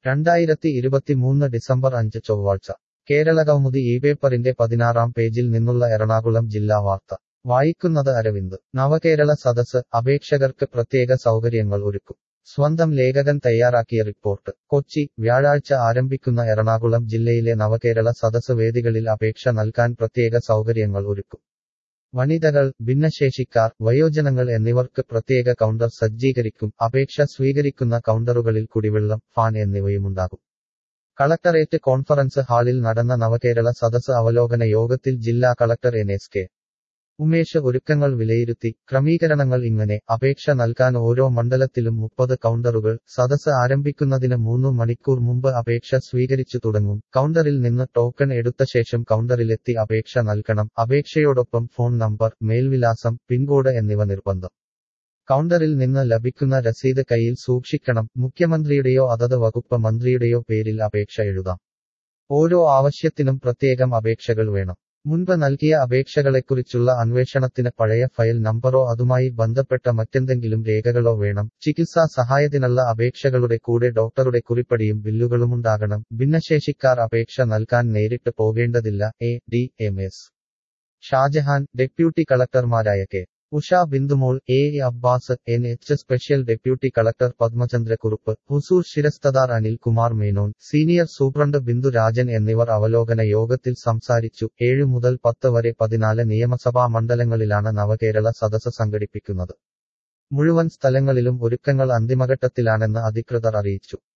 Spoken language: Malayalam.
2023 ഡിസംബർ 5 ചൊവ്വാഴ്ച കേരളകൗമുദി ഇപേപ്പറിന്റെ 16-ാം പേജിൽ നിന്നുള്ള എറണാകുളം ജില്ലാ വാർത്ത വായിക്കുന്നത് അരവിന്ദ്. നവകേരള സദസ് അപേക്ഷകർക്ക് പ്രത്യേക സൗകര്യങ്ങൾ ഒരുക്കും. സ്വന്തം ലേഖകൻ തയ്യാറാക്കിയ റിപ്പോർട്ട്. കൊച്ചി. വ്യാഴാഴ്ച ആരംഭിക്കുന്ന എറണാകുളം ജില്ലയിലെ നവകേരള സദസ് വേദികളിൽ അപേക്ഷ നൽകാൻ പ്രത്യേക സൗകര്യങ്ങൾ ഒരുക്കും. വനിതകൾ, ഭിന്നശേഷിക്കാർ, വയോജനങ്ങൾ എന്നിവർക്ക് പ്രത്യേക കൗണ്ടർ സജ്ജീകരിക്കും. അപേക്ഷ സ്വീകരിക്കുന്ന കൗണ്ടറുകളിൽ കുടിവെള്ളം, ഫാൻ എന്നിവയുമുണ്ടാകും. കളക്ടറേറ്റ് കോൺഫറൻസ് ഹാളിൽ നടന്ന നവകേരള സദസ് അവലോകന യോഗത്തിൽ ജില്ലാ കളക്ടർ NS.K. ഉമേഷ് ഒരുക്കങ്ങൾ വിലയിരുത്തി. ക്രമീകരണങ്ങൾ ഇങ്ങനെ: അപേക്ഷ നൽകാൻ ഓരോ മണ്ഡലത്തിലും 30 കൗണ്ടറുകൾ. സദസ് ആരംഭിക്കുന്നതിന് 3 മണിക്കൂർ മുമ്പ് അപേക്ഷ സ്വീകരിച്ചു തുടങ്ങും. കൗണ്ടറിൽ നിന്ന് ടോക്കൺ എടുത്ത ശേഷം കൗണ്ടറിലെത്തി അപേക്ഷ നൽകണം. അപേക്ഷയോടൊപ്പം ഫോൺ നമ്പർ, മേൽവിലാസം, പിൻകോഡ് എന്നിവ നിർബന്ധം. കൗണ്ടറിൽ നിന്ന് ലഭിക്കുന്ന രസീത് കയ്യിൽ സൂക്ഷിക്കണം. മുഖ്യമന്ത്രിയുടെയോ അതത് വകുപ്പ് മന്ത്രിയുടെയോ പേരിൽ അപേക്ഷ എഴുതാം. ഓരോ ആവശ്യത്തിനും പ്രത്യേകം അപേക്ഷകൾ വേണം. മുൻപ് നൽകിയ അപേക്ഷകളെക്കുറിച്ചുള്ള അന്വേഷണത്തിന് പഴയ ഫയൽ നമ്പറോ അതുമായി ബന്ധപ്പെട്ട മറ്റെന്തെങ്കിലും രേഖകളോ വേണം. ചികിത്സാ സഹായത്തിനുള്ള അപേക്ഷകളുടെ കൂടെ ഡോക്ടറുടെ കുറിപ്പടിയും ബില്ലുകളുമുണ്ടാകണം. ഭിന്നശേഷിക്കാർ അപേക്ഷ നൽകാൻ നേരിട്ട് പോകേണ്ടതില്ല. ADMS ഷാജഹാൻ, ഡെപ്യൂട്ടി കളക്ടർമാരായ K. Usha, Bindumol, Abbas, NH special deputy collector Padmachandrakurup, ഹുസൂർ ശിരസ്തദാർ അനിൽ കുമാർ മേനോൻ, സീനിയർ സൂപ്രണ്ട് ബിന്ദു രാജൻ എന്നിവർ അവലോകന യോഗത്തിൽ സംസാരിച്ചു. 7 മുതൽ 10 വരെ 14 നിയമസഭാ മണ്ഡലങ്ങളിലാണ് നവകേരള സദസ് സംഘടിപ്പിക്കുന്നത്. മുഴുവൻ സ്ഥലങ്ങളിലും ഒരുക്കങ്ങൾ അന്തിമഘട്ടത്തിലാണെന്ന് അധികൃതർ അറിയിച്ചു.